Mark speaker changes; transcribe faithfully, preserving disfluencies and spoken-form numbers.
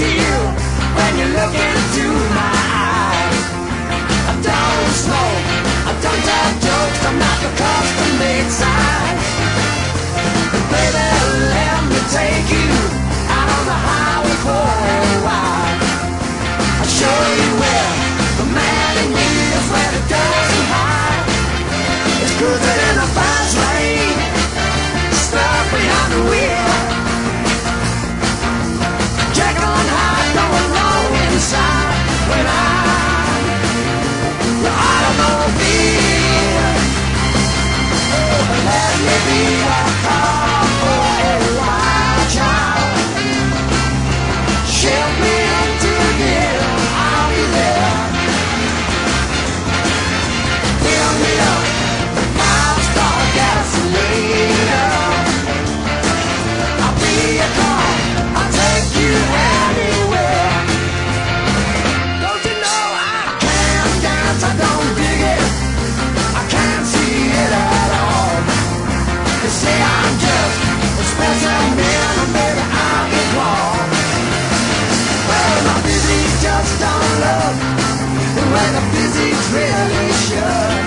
Speaker 1: feel when you look into my eyes. I don't smoke, I don't tell jokes, I'm not your custom-made size. And baby, let me take you out on the highway for a while. I'll show you where the man in you is where it doesn't hide. It's cruising in a fast lane, stuck behind the wheel. Jekyll and Hyde going low inside when I'm the automobile. Oh, let me be a car for a wild child. Ship me into the hill, I'll be there. Fill me up with five-star gasoline. I'll be a car, I'll take you anywhere. Don't you know I can't dance, I don't dig it, I can't see it at all. They say I'm just a special man, or maybe I'm a claw. Well, my physique just don't look the way the physiques really should.